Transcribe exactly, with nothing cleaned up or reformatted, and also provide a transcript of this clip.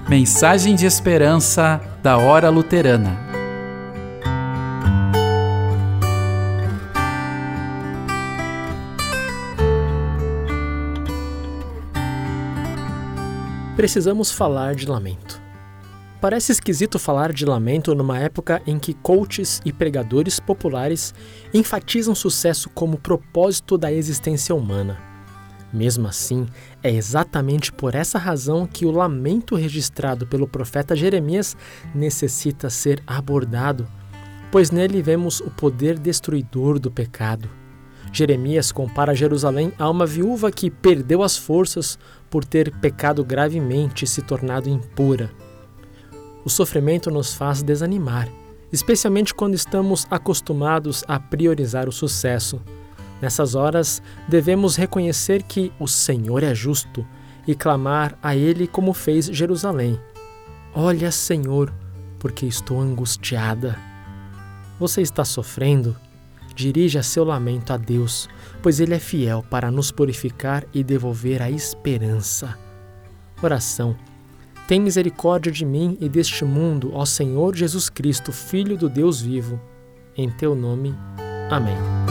Mensagem de esperança da Hora Luterana. Precisamos falar de lamento. Parece esquisito falar de lamento numa época em que coaches e pregadores populares enfatizam sucesso como propósito da existência humana. Mesmo assim, é exatamente por essa razão que o lamento registrado pelo profeta Jeremias necessita ser abordado, pois nele vemos o poder destruidor do pecado. Jeremias compara Jerusalém a uma viúva que perdeu as forças por ter pecado gravemente e se tornado impura. O sofrimento nos faz desanimar, especialmente quando estamos acostumados a priorizar o sucesso. Nessas horas, devemos reconhecer que o Senhor é justo e clamar a Ele como fez Jerusalém. Olha, Senhor, porque estou angustiada. Você está sofrendo? Dirija seu lamento a Deus, pois Ele é fiel para nos purificar e devolver a esperança. Oração. Tem misericórdia de mim e deste mundo, ó Senhor Jesus Cristo, Filho do Deus vivo. Em Teu nome. Amém.